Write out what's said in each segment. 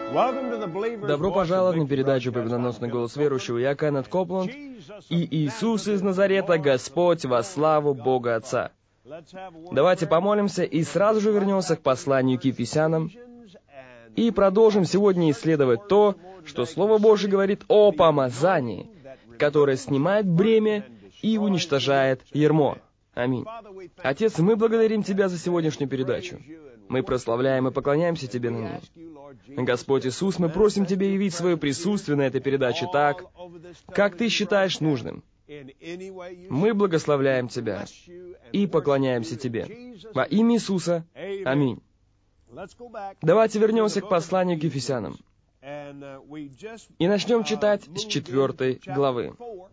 Добро пожаловать на передачу «Победоносный голос верующего». Я Кеннет Копланд, и Иисус из Назарета, Господь во славу Бога Отца. Давайте помолимся и сразу же вернемся к посланию к Ефесянам и продолжим сегодня исследовать то, что Слово Божие говорит о помазании, которое снимает бремя и уничтожает ярмо. Аминь. Отец, мы благодарим Тебя за сегодняшнюю передачу. Мы прославляем и поклоняемся Тебе на ней. Господь Иисус, мы просим Тебя явить свое присутствие на этой передаче так, как Ты считаешь нужным. Мы благословляем Тебя и поклоняемся Тебе. Во имя Иисуса. Аминь. Давайте вернемся к посланию к Ефесянам. И начнем читать с 4 главы.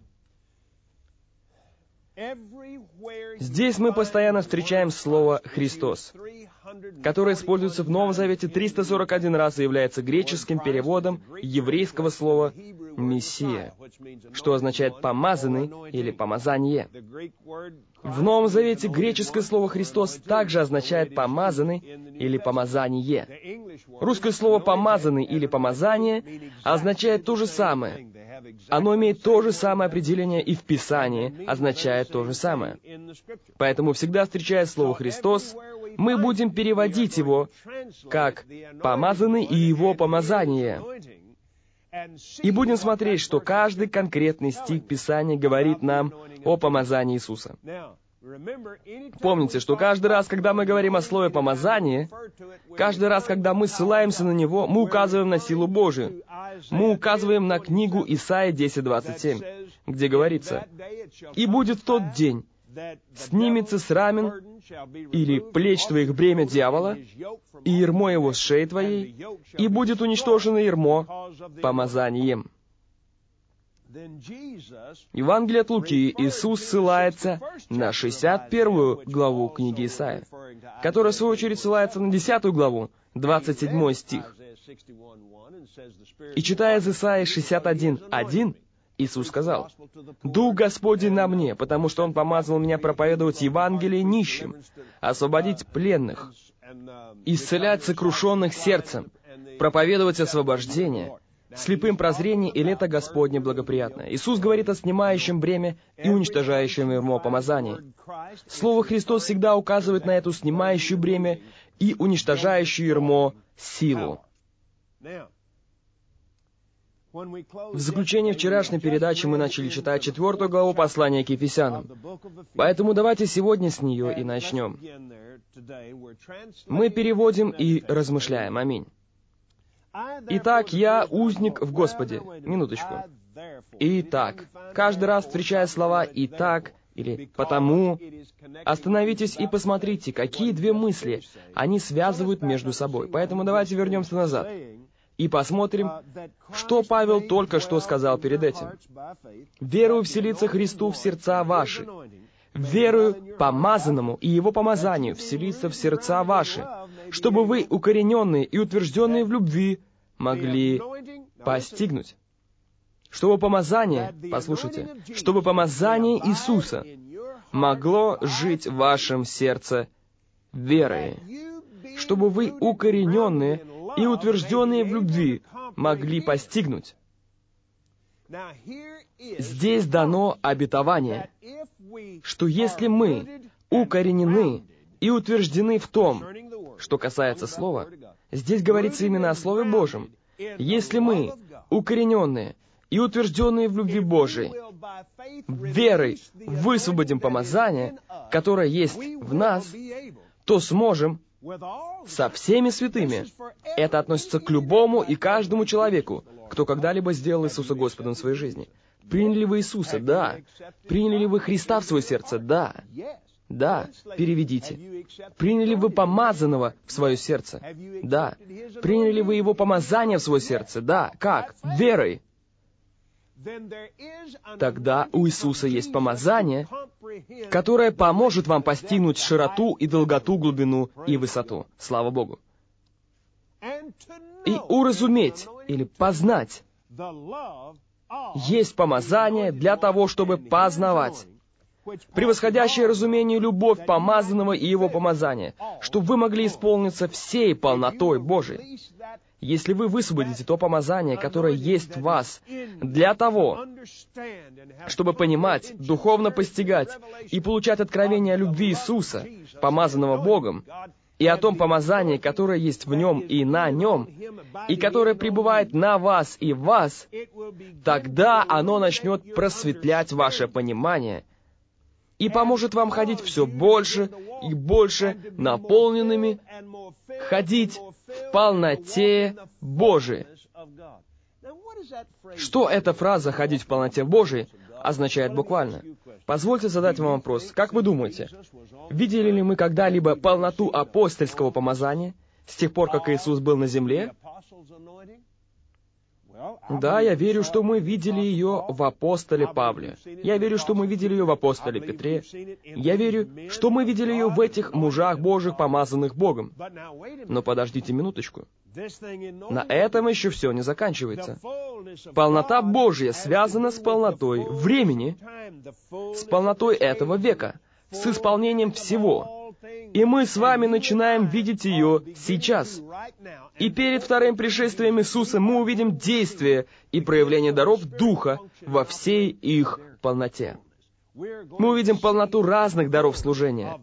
Здесь мы постоянно встречаем слово «Христос», которое используется в Новом Завете 341 раз и является греческим переводом еврейского слова «Мессия», что означает «помазанный» или «помазание». В Новом Завете греческое слово «Христос» также означает «помазанный» или «помазание». Русское слово «помазанный» или «помазание» означает то же самое. Оно имеет то же самое определение и в Писании означает то же самое. Поэтому, всегда встречая слово «Христос», мы будем переводить его как «помазанный» и «его помазание». И будем смотреть, что каждый конкретный стих Писания говорит нам о помазании Иисуса. Помните, что каждый раз, когда мы говорим о слове «помазание», каждый раз, когда мы ссылаемся на него, мы указываем на силу Божию. Мы указываем на книгу Исаия 10:27, где говорится: «И будет в тот день, снимется с рамен или плеч твоих бремя дьявола, и ярмо его с шеи твоей, и будет уничтожено ярмо помазанием». Евангелие от Луки Иисус ссылается на 61 главу книги Исаия, которая, в свою очередь, ссылается на 10 главу, 27 стих. И читая из Исаии 61:1, Иисус сказал: «Дух Господень на мне, потому что Он помазал меня проповедовать Евангелие нищим, освободить пленных, исцелять сокрушенных сердцем, проповедовать освобождение, слепым прозрение и лето Господне благоприятное». Иисус говорит о снимающем бремя и уничтожающем ярмо помазании. Слово «Христос» всегда указывает на эту снимающую бремя и уничтожающую ярмо силу. В заключение вчерашней передачи мы начали читать 4 главу послания к Ефесянам. Поэтому давайте сегодня с нее и начнем. Мы переводим и размышляем. Аминь. Итак, я узник в Господе. Минуточку. Итак. Каждый раз, встречая слова «итак» или «потому», остановитесь и посмотрите, какие две мысли они связывают между собой. Поэтому давайте вернемся назад и посмотрим, что Павел только что сказал перед этим. «Верую вселиться Христу в сердца ваши». «Верую помазанному и Его помазанию вселиться в сердца ваши, чтобы вы, укорененные и утвержденные в любви, могли постигнуть». Чтобы помазание, послушайте, чтобы помазание Иисуса могло жить в вашем сердце верой, чтобы вы, укорененные и утвержденные в любви, могли постигнуть. Здесь дано обетование, что если мы укоренены и утверждены в том, что касается Слова, здесь говорится именно о Слове Божьем, если мы, укорененные и утвержденные в любви Божией, верой высвободим помазание, которое есть в нас, то сможем со всеми святыми. Это относится к любому и каждому человеку, кто когда-либо сделал Иисуса Господом в своей жизни. Приняли вы Иисуса? Да. Приняли ли вы Христа в свое сердце? Да. Да. Переведите. Приняли вы помазанного в свое сердце? Да. Приняли ли вы Его помазание в свое сердце? Да. Как? Верой. Тогда у Иисуса есть помазание, которое поможет вам постигнуть широту и долготу, глубину и высоту. Слава Богу. И уразуметь или познать. Есть помазание для того, чтобы познавать. превосходящее разумение любовь помазанного и его помазания, чтобы вы могли исполниться всей полнотой Божией. Если вы высвободите то помазание, которое есть в вас, для того, чтобы понимать, духовно постигать и получать откровение о любви Иисуса, помазанного Богом, и о том помазании, которое есть в Нем и на Нем, и которое пребывает на вас и в вас, тогда оно начнет просветлять ваше понимание и поможет вам ходить все больше и больше наполненными, ходить в полноте Божией. Что эта фраза «ходить в полноте Божией» означает буквально? Позвольте задать вам вопрос. Как вы думаете, видели ли мы когда-либо полноту апостольского помазания с тех пор, как Иисус был на земле? Да, я верю, что мы видели ее в апостоле Павле. Я верю, что мы видели ее в апостоле Петре. Я верю, что мы видели ее в этих мужах Божьих, помазанных Богом. Но подождите минуточку. На этом еще все не заканчивается. Полнота Божья связана с полнотой времени, с полнотой этого века, с исполнением всего. И мы с вами начинаем видеть ее сейчас. И перед вторым пришествием Иисуса мы увидим действие и проявление даров Духа во всей их полноте. Мы увидим полноту разных даров служения.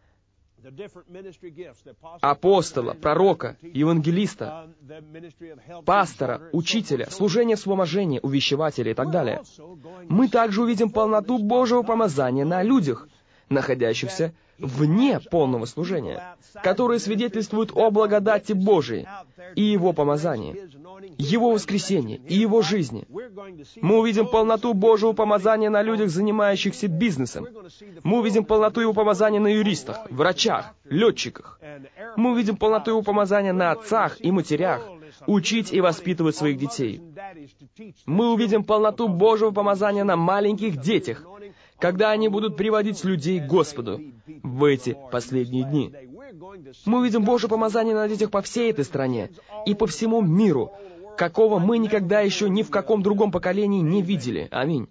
Апостола, пророка, евангелиста, пастора, учителя, служения вспоможения, увещевателя и так далее. Мы также увидим полноту Божьего помазания на людях, находящихся вне полного служения, которые свидетельствуют о благодати Божией и Его помазании, Его воскресении и Его жизни. Мы увидим полноту Божьего помазания на людях, занимающихся бизнесом. Мы увидим полноту Его помазания на юристах, врачах, летчиках. Мы увидим полноту Его помазания на отцах и матерях, учить и воспитывать своих детей. Мы увидим полноту Божьего помазания на маленьких детях, когда они будут приводить людей к Господу в эти последние дни. Мы увидим Божье помазание на детях по всей этой стране и по всему миру, какого мы никогда еще ни в каком другом поколении не видели. Аминь.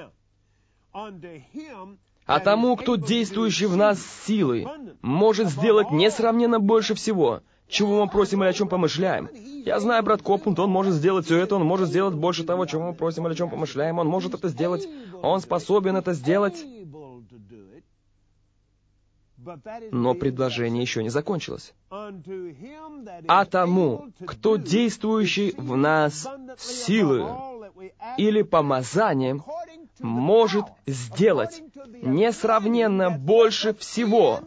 А тому, кто действующий в нас силой, может сделать несравненно больше всего, чего мы просим или о чем помышляем. Я знаю, брат Копленд, он может сделать все это, он может сделать больше того, чего мы просим или о чем помышляем, он может это сделать, он способен это сделать. Но предложение еще не закончилось. А тому, кто действующий в нас силою или помазанием, может сделать несравненно больше всего.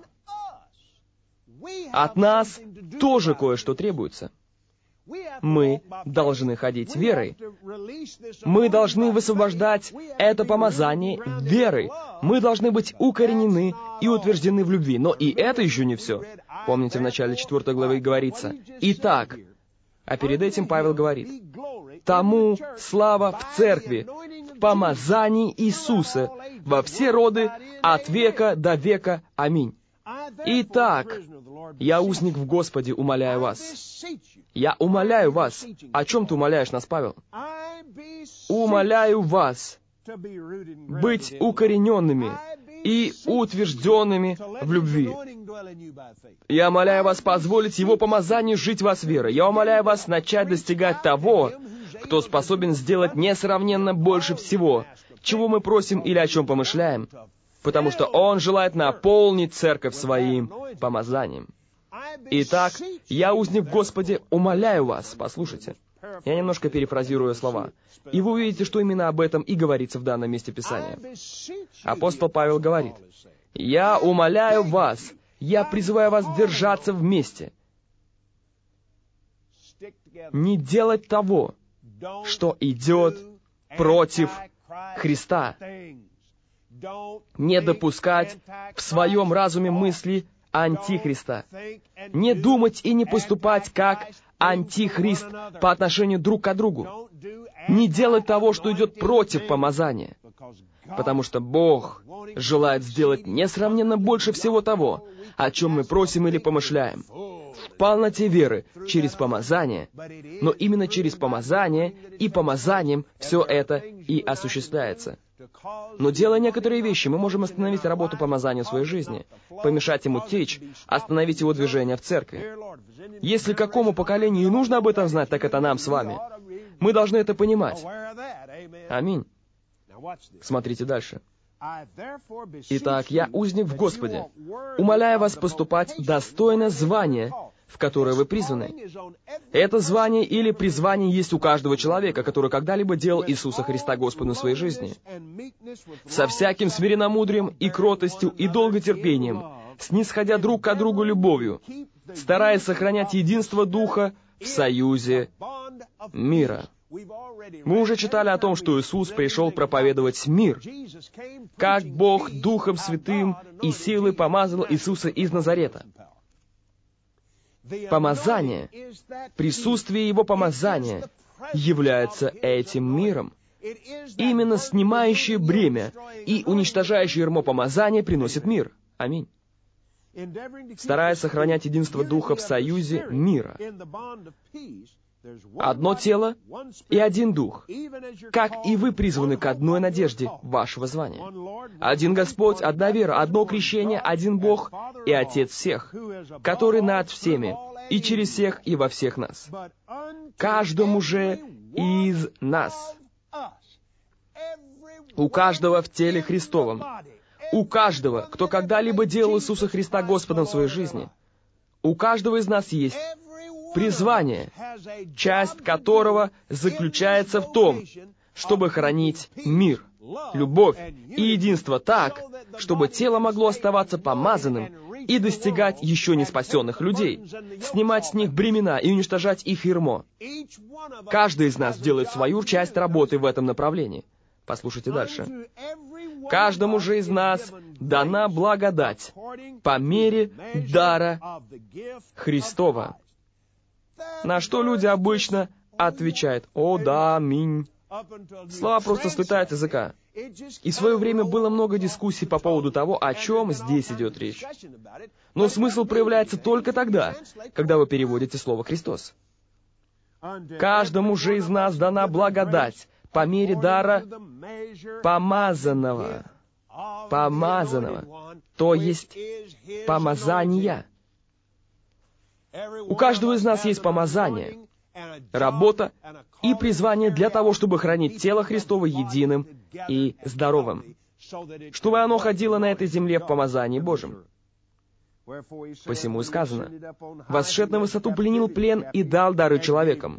От нас тоже кое-что требуется. Мы должны ходить верой. Мы должны высвобождать это помазание верой. Мы должны быть укоренены и утверждены в любви. Но и это еще не все. Помните, в начале 4 главы говорится: «Итак», а перед этим Павел говорит: «Тому слава в церкви, в помазании Иисуса, во все роды, от века до века. Аминь». Итак, я узник в Господе, умоляю вас. Я умоляю вас. О чем ты умоляешь нас, Павел? Умоляю вас быть укорененными и утвержденными в любви. Я умоляю вас позволить Его помазанию жить в вас верой. Я умоляю вас начать достигать того, кто способен сделать несравненно больше всего, чего мы просим или о чем помышляем, потому что Он желает наполнить церковь Своим помазанием. Итак, я, узник в Господе, умоляю вас, послушайте. Я немножко перефразирую слова. И вы увидите, что именно об этом и говорится в данном месте Писания. Апостол Павел говорит: «Я умоляю вас, я призываю вас держаться вместе, не делать того, что идет против Христа, не допускать в своем разуме мысли антихриста, не думать и не поступать как антихрист по отношению друг к другу, не делать того, что идет против помазания, потому что Бог желает сделать несравненно больше всего того, о чем мы просим или помышляем, в в полноте веры через помазание, но именно через помазание и помазанием все это и осуществляется. Но делая некоторые вещи, мы можем остановить работу помазания в своей жизни, помешать ему течь, остановить его движение в церкви. Если какому поколению и нужно об этом знать, так это нам с вами. Мы должны это понимать. Аминь. Смотрите дальше. Итак, я узник в Господе, умоляю вас поступать достойно звания, в которое вы призваны. Это звание или призвание есть у каждого человека, который когда-либо делал Иисуса Христа Господом в своей жизни. Со всяким смиренномудрием и кротостью и долготерпением, снисходя друг к другу любовью, стараясь сохранять единство Духа в союзе мира. Мы уже читали о том, что Иисус пришел проповедовать мир, как Бог Духом Святым и силой помазал Иисуса из Назарета. Помазание, присутствие Его помазания является этим миром. Именно снимающее бремя и уничтожающее ярмо помазания приносит мир. Аминь. Стараясь сохранять единство Духа в союзе мира. Одно тело и один Дух, как и вы призваны к одной надежде вашего звания. Один Господь, одна вера, одно крещение, один Бог и Отец всех, который над всеми, и через всех, и во всех нас. Каждому же из нас, у каждого в теле Христовом, у каждого, кто когда-либо делал Иисуса Христа Господом в своей жизни, у каждого из нас есть призвание, часть которого заключается в том, чтобы хранить мир, любовь и единство так, чтобы тело могло оставаться помазанным и достигать еще не спасенных людей, снимать с них бремена и уничтожать их ярмо. Каждый из нас делает свою часть работы в этом направлении. Послушайте дальше. Каждому же из нас дана благодать по мере дара Христова. На что люди обычно отвечают: «О, да, аминь». Слова просто слетают с языка. И в свое время было много дискуссий по поводу того, о чем здесь идет речь. Но смысл проявляется только тогда, когда вы переводите слово «Христос». Каждому же из нас дана благодать по мере дара помазанного, то есть помазания. У каждого из нас есть помазание, работа и призвание для того, чтобы хранить тело Христово единым и здоровым, чтобы оно ходило на этой земле в помазании Божьем. Посему и сказано: «Восшед на высоту, пленил плен и дал дары человекам».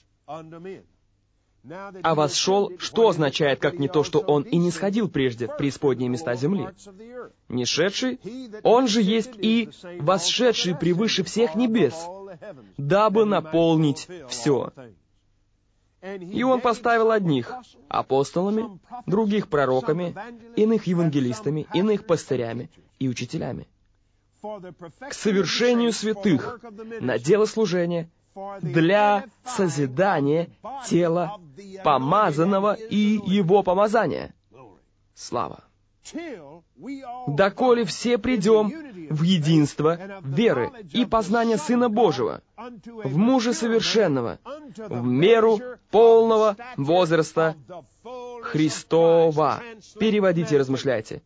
А восшел, что означает, как не то, что он и не сходил прежде в преисподние места земли? Не шедший, он же есть и восшедший превыше всех небес, дабы наполнить все. И он поставил одних апостолами, других пророками, иных евангелистами, иных пастырями и учителями, к совершению святых на дело служения, для созидания тела помазанного и его помазания. Слава! Доколе все придем в единство веры и познания Сына Божьего, в мужа совершенного, в меру полного возраста Христова. Переводите и размышляйте.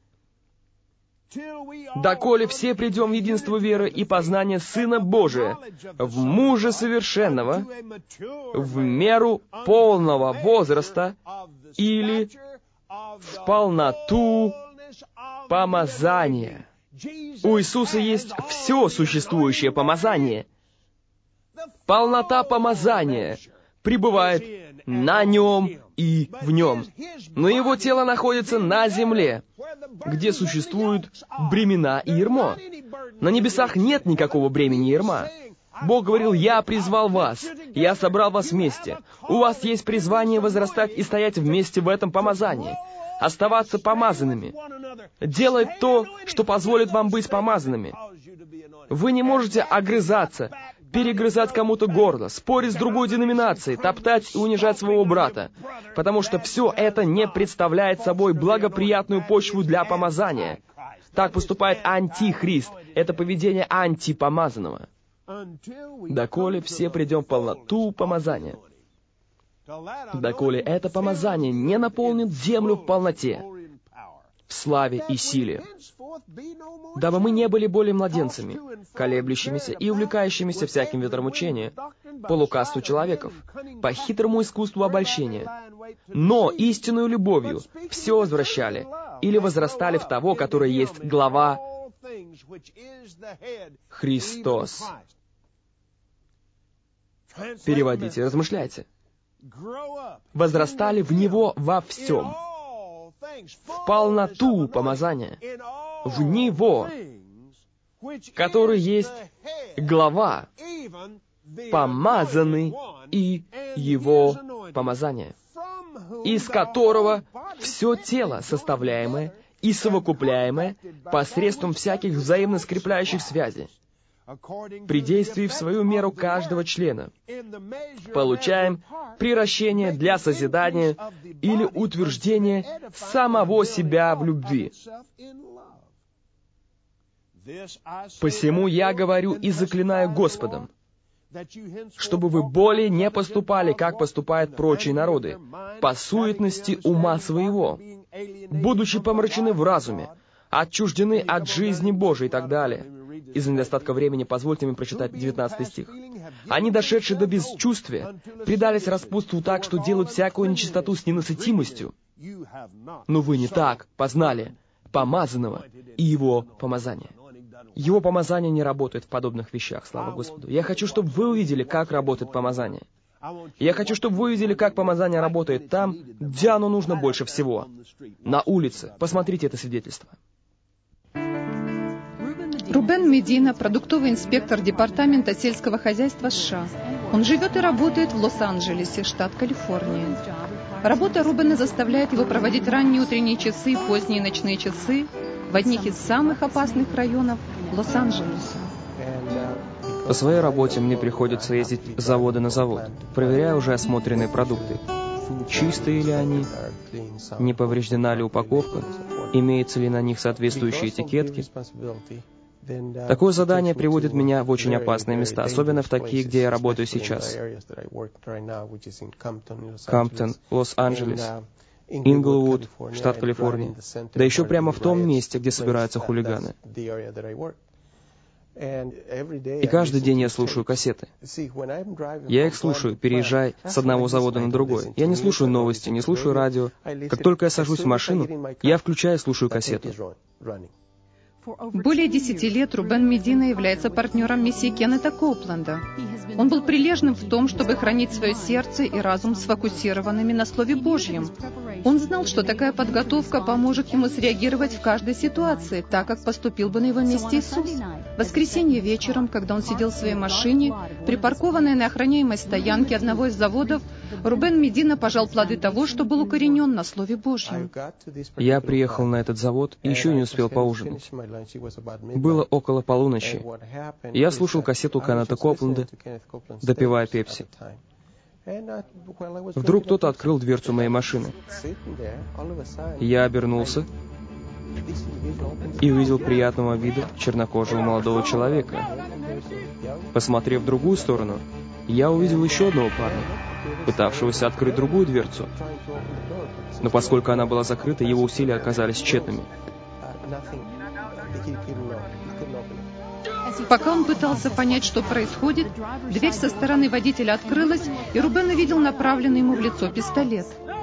Доколе все придем в единство веры и познания Сына Божия, в мужа совершенного, в меру полного возраста или в полноту помазания. У Иисуса есть все существующее помазание. Полнота помазания пребывает на Нем и в Нем. Но Его тело находится на земле, где существуют бремена и ярмо. На небесах нет никакого бремени и ярма. Бог говорил: «Я призвал вас, я собрал вас вместе». У вас есть призвание возрастать и стоять вместе в этом помазании, оставаться помазанными, делать то, что позволит вам быть помазанными. Вы не можете огрызаться, перегрызать кому-то горло, спорить с другой деноминацией, топтать и унижать своего брата, потому что все это не представляет собой благоприятную почву для помазания. Так поступает антихрист. Это поведение антипомазанного. доколе все придем в полноту помазания, доколе это помазание не наполнит землю в полноте, в славе и силе, дабы мы не были более младенцами, колеблющимися и увлекающимися всяким ветром учения, по лукавству человеков, по хитрому искусству обольщения, но истинную любовью все возвращали или возрастали в того, который есть глава, Христос. Переводите, размышляйте. Возрастали в Него во всем, в полноту помазания, в Него, который есть глава, помазанный и Его помазание, из которого все тело, составляемое и совокупляемое посредством всяких взаимно скрепляющих связей, при действии в свою меру каждого члена, получаем приращение для созидания или утверждения самого себя в любви. Посему я говорю и заклинаю Господом, чтобы вы более не поступали, как поступают прочие народы, по суетности ума своего, будучи помрачены в разуме, отчуждены от жизни Божией и так далее. Из-за недостатка времени позвольте мне прочитать 19 стих. «Они, дошедшие до бесчувствия, предались распутству так, что делают всякую нечистоту с ненасытимостью. Но вы не так познали помазанного и Его помазания». Его помазание не работает в подобных вещах, слава Господу. Я хочу, чтобы вы увидели, как работает помазание. Я хочу, чтобы вы увидели, как помазание работает там, где оно нужно больше всего. На улице. Посмотрите это свидетельство. Рубен Медина, продуктовый инспектор Департамента сельского хозяйства США. Он живет и работает в Лос-Анджелесе, штат Калифорния. Работа Рубена заставляет его проводить ранние утренние часы и поздние ночные часы в одних из самых опасных районов Лос-Анджелеса. По своей работе мне приходится ездить с завода на завод, проверяя уже осмотренные продукты. Чистые ли они, не повреждена ли упаковка, имеются ли на них соответствующие этикетки. Такое задание приводит меня в очень опасные места, особенно в такие, где я работаю сейчас. Камптон, Лос-Анджелес, Инглвуд, штат Калифорния, да еще прямо в том месте, где собираются хулиганы. И каждый день я слушаю кассеты. Я их слушаю, переезжая с одного завода на другой. Я не слушаю новости, не слушаю радио. Как только я сажусь в машину, я включаю и слушаю кассету. Более 10 лет Рубен Медина является партнером миссии Кеннета Коупленда. Он был прилежным в том, чтобы хранить свое сердце и разум сфокусированными на Слове Божьем. Он знал, что такая подготовка поможет ему среагировать в каждой ситуации, так как поступил бы на его месте Иисус. В воскресенье вечером, когда он сидел в своей машине, припаркованной на охраняемой стоянке одного из заводов, Рубен Медина пожал плоды того, что был укоренен на Слове Божьем. Я приехал на этот завод и еще не успел поужинать. Было около полуночи. Я слушал кассету Кеннета Коупленда, допивая пепси. Вдруг кто-то открыл дверцу моей машины. Я обернулся и увидел приятного вида чернокожего молодого человека. Посмотрев в другую сторону, я увидел еще одного парня, пытавшегося открыть другую дверцу. Но поскольку она была закрыта, его усилия оказались тщетными. Пока он пытался понять, что происходит, дверь со стороны водителя открылась, и Рубен увидел направленный ему в лицо пистолет.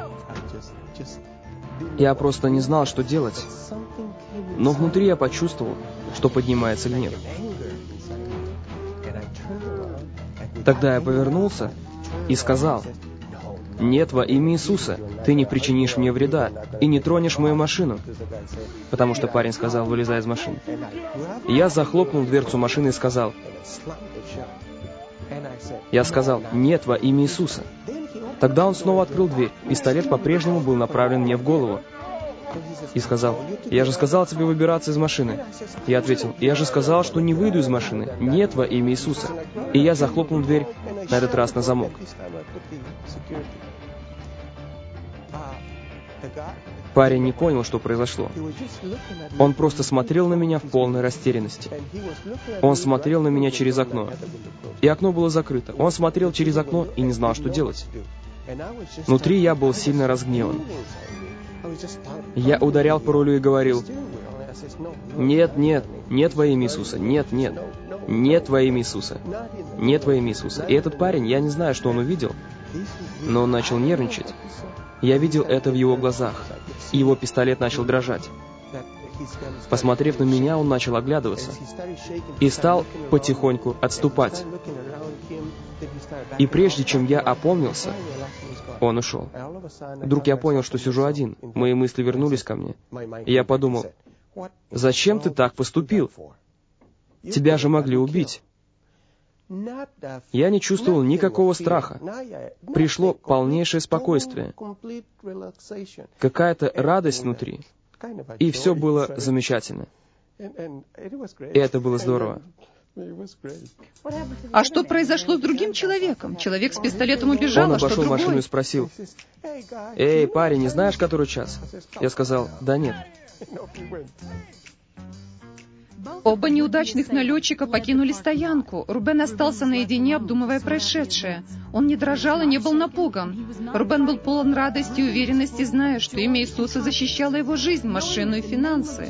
Я просто не знал, что делать. Но внутри я почувствовал, что поднимается гнев. Тогда я повернулся и сказал: «Нет, во имя Иисуса, ты не причинишь мне вреда и не тронешь мою машину». Потому что парень сказал: «Вылезай из машины». Я захлопнул дверцу машины и сказал: «Нет, во имя Иисуса». Тогда он снова открыл дверь. Пистолет по-прежнему был направлен мне в голову. И сказал: «Я же сказал тебе выбираться из машины». Я ответил: «Я же сказал, что не выйду из машины. Нет, во имя Иисуса». И я захлопнул дверь, на этот раз на замок. Парень не понял, что произошло. Он просто смотрел на меня в полной растерянности. Он смотрел на меня через окно. И окно было закрыто. Он смотрел через окно и не знал, что делать. Внутри я был сильно разгневан. Я ударял по рулю и говорил: «Нет, нет, нет во имя Иисуса, нет, нет, нет во имя Иисуса, нет во имя Иисуса». И этот парень, я не знаю, что он увидел, но он начал нервничать. Я видел это в его глазах, и его пистолет начал дрожать. Посмотрев на меня, он начал оглядываться и стал потихоньку отступать. И прежде чем я опомнился, он ушел. Вдруг я понял, что сижу один. Мои мысли вернулись ко мне. И я подумал: зачем ты так поступил? Тебя же могли убить. Я не чувствовал никакого страха. Пришло полнейшее спокойствие, какая-то радость внутри. И все было замечательно. И это было здорово. А что произошло с другим человеком? Человек с пистолетом убежал, Он а что обошел другой? машину и спросил: «Эй, парень, не знаешь, который час?» Я сказал: «Да нет». Оба неудачных налетчика покинули стоянку. Рубен остался наедине, обдумывая происшедшее. Он не дрожал и не был напуган. Рубен был полон радости и уверенности, зная, что имя Иисуса защищало его жизнь, машину и финансы.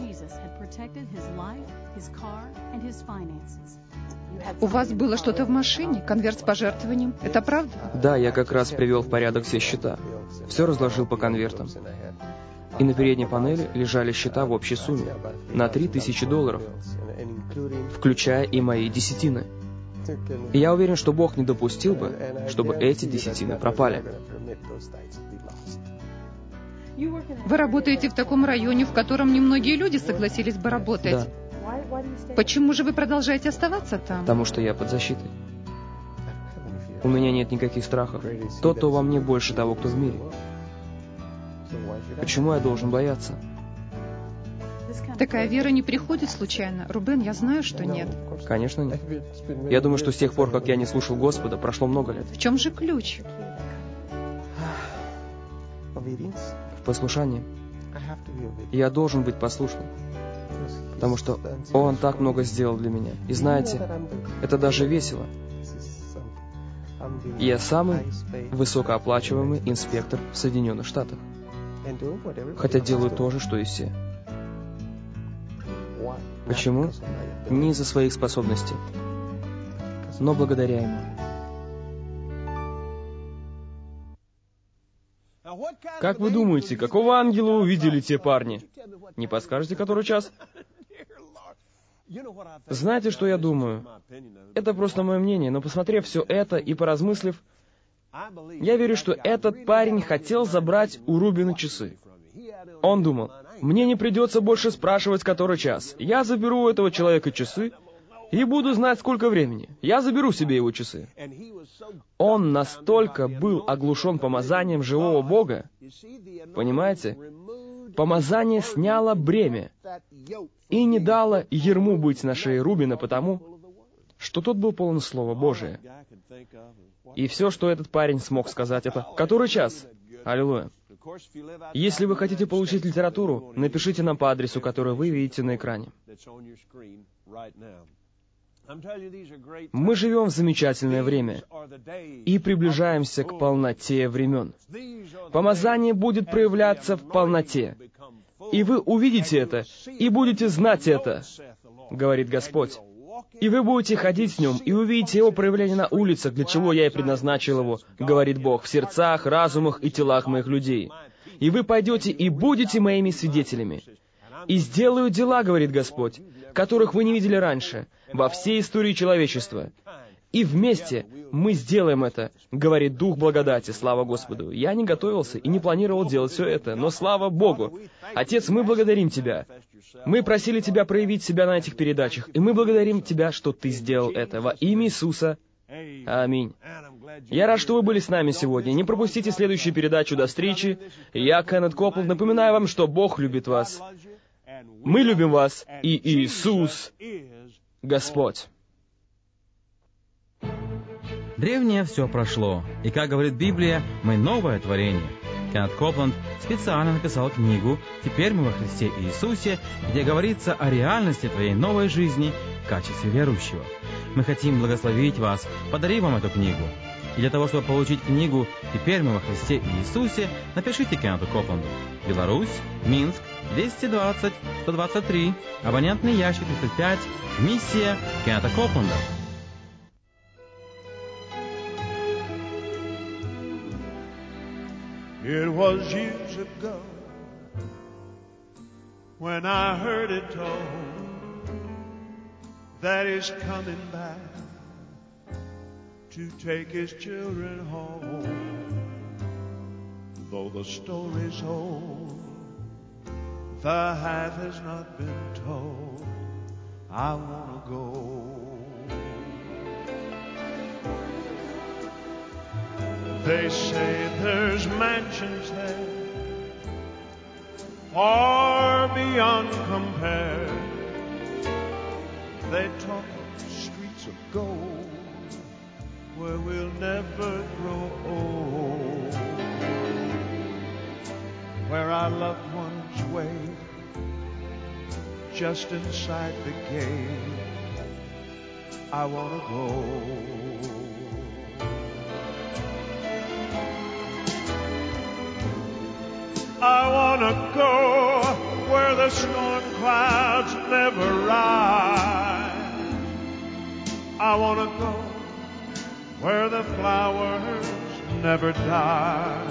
У вас было что-то в машине? Конверт с пожертвованием? Это правда? Да, я как раз привел в порядок все счета. Все разложил по конвертам. И на передней панели лежали счета в общей сумме на $3000, включая и мои десятины. И я уверен, что Бог не допустил бы, чтобы эти десятины пропали. Вы работаете в таком районе, в котором немногие люди согласились бы работать. Да. Почему же вы продолжаете оставаться там? Потому что я под защитой. У меня нет никаких страхов. Тот, кто во мне, больше того, кто в мире. Почему я должен бояться? Такая вера не приходит случайно. Рубен, я знаю, что нет. Конечно, нет. Я думаю, что с тех пор, как я не слушал Господа, прошло много лет. В чем же ключ? В послушании. Я должен быть послушным, потому что Он так много сделал для меня. И знаете, это даже весело. Я самый высокооплачиваемый инспектор в Соединенных Штатах, хотя делаю то же, что и все. Почему? Не из-за своих способностей, но благодаря Ему. Как вы думаете, какого ангела увидели те парни? Не подскажете, который час? Знаете, что я думаю? Это просто мое мнение, но посмотрев все это и поразмыслив, я верю, что этот парень хотел забрать у Рубина часы. Он думал: мне не придется больше спрашивать, который час. Я заберу у этого человека часы и буду знать, сколько времени. Я заберу себе его часы. Он настолько был оглушен помазанием живого Бога. Понимаете? Помазание сняло бремя и не дало ярму быть на шее Рубина, потому что тот был полон Слова Божия. И все, что этот парень смог сказать, это: который час? Аллилуйя. Если вы хотите получить литературу, напишите нам по адресу, который вы видите на экране. Мы живем в замечательное время и приближаемся к полноте времен. Помазание будет проявляться в полноте. И вы увидите это, и будете знать это, говорит Господь. И вы будете ходить с Ним, и увидите Его проявление на улицах, для чего я и предназначил Его, говорит Бог, в сердцах, разумах и телах моих людей. И вы пойдете и будете моими свидетелями. И сделаю дела, говорит Господь, которых вы не видели раньше, во всей истории человечества. И вместе мы сделаем это, говорит Дух благодати, слава Господу. Я не готовился и не планировал делать все это, но слава Богу. Отец, мы благодарим Тебя. Мы просили Тебя проявить себя на этих передачах, и мы благодарим Тебя, что Ты сделал это. Во имя Иисуса. Аминь. Я рад, что вы были с нами сегодня. Не пропустите следующую передачу. До встречи. Я, Кеннет Копланд, напоминаю вам, что Бог любит вас. Мы любим вас, и Иисус Господь. Древнее все прошло, и, как говорит Библия, мы новое творение. Кеннет Копланд специально написал книгу «Теперь мы во Христе Иисусе», где говорится о реальности твоей новой жизни в качестве верующего. Мы хотим благословить вас, подарив вам эту книгу. И для того, чтобы получить книгу «Теперь мы во Христе Иисусе», напишите Кеннету Копланду. Беларусь, Минск, 220-123, абонентный ящик 35, миссия Кеннета Копланда. It was years ago when I heard it told that he's coming back to take his children home. Though the story's old, the half has not been told. I wanna go. They say there's mansions there far beyond compare. They talk of streets of gold where we'll never grow old, where our loved ones wait just inside the gate. I wanna go. I wanna go where the storm clouds never rise. I wanna go where the flowers never die.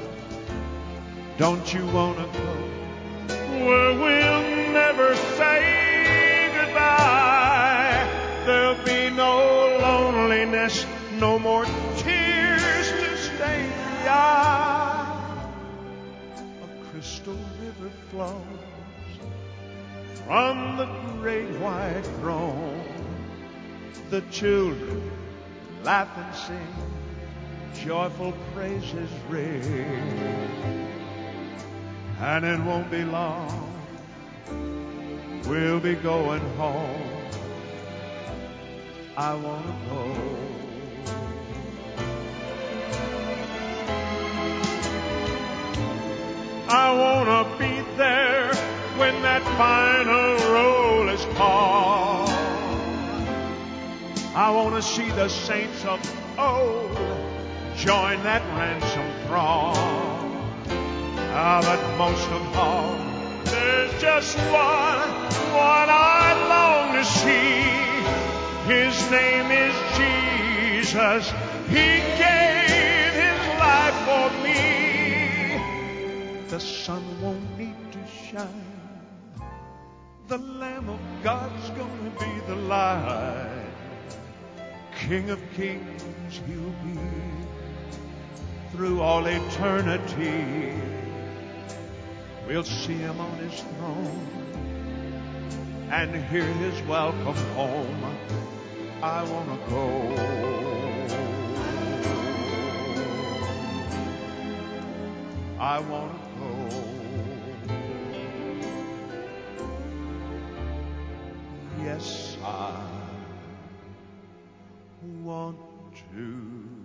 Don't you wanna go where we'll never say goodbye? There'll be no loneliness, no more tears to stain the eye. Crystal river flows from the great white throne. The children laugh and sing, joyful praises ring. And it won't be long, we'll be going home. I wanna go. I wanna be there when that final roll is called. I wanna see the saints of old join that ransom throng. But most of all, there's just one I long to see. His name is Jesus. He gave his life for me. The sun won't need to shine. The Lamb of God's gonna be the light. King of kings he'll be through all eternity. We'll see him on his throne and hear his welcome home. I wanna go. I wanna go. Yes, I want to.